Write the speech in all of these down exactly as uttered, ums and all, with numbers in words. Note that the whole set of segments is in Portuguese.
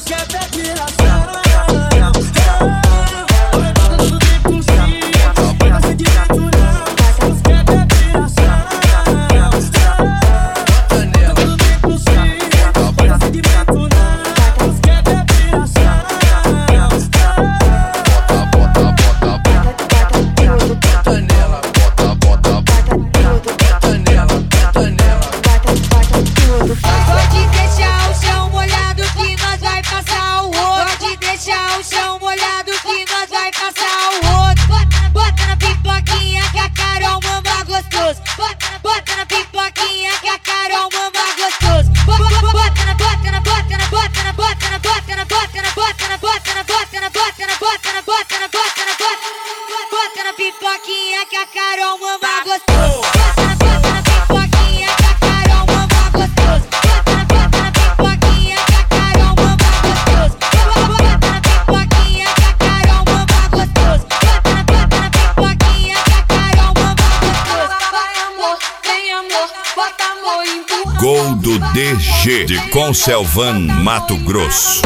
Pipoquinha que a Carol mama gostoso. Bota na, bota na pipoquinha que a Carol mama gostoso. Bota na, bota na pipoquinha que a Carol mama gostoso. Bota na pipoquinha que a Carol mama gostoso. Bota na, bota na pipoquinha que a Carol mama gostoso. Vai amor, vem amor, bota amor, empurra. Gol do D G de Conselvan, Mato Grosso.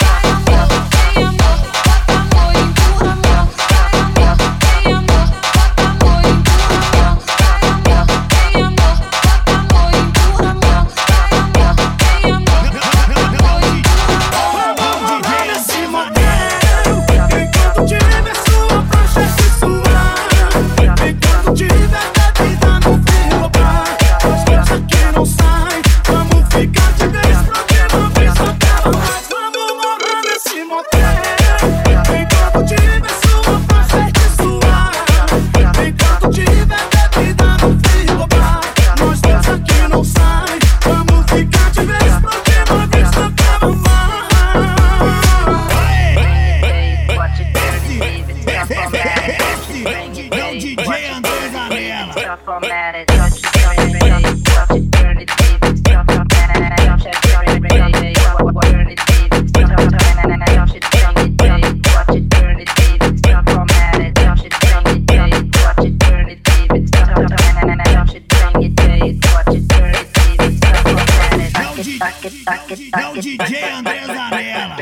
É o D J André Zanella.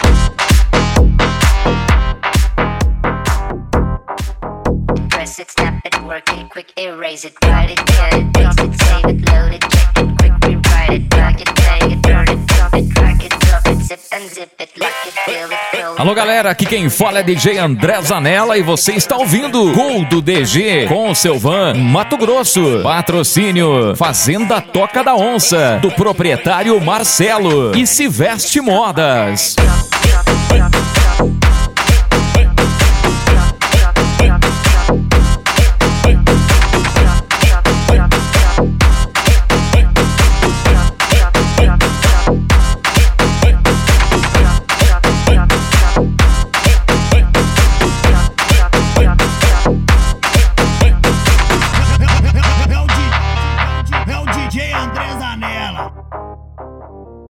Press it, snap it, work it, quick erase it, write it, get it, paste it, save it, load it, check it, quick rewrite it, plug it, take it, turn it, drop it, crack it, drop it, zip and zip it, lock it, fill it, fill it. Alô galera, aqui quem fala é D J André Zanella e você está ouvindo Gol do D G Conselvan, Mato Grosso. Patrocínio Fazenda Toca da Onça, do proprietário Marcelo e Se Veste Modas.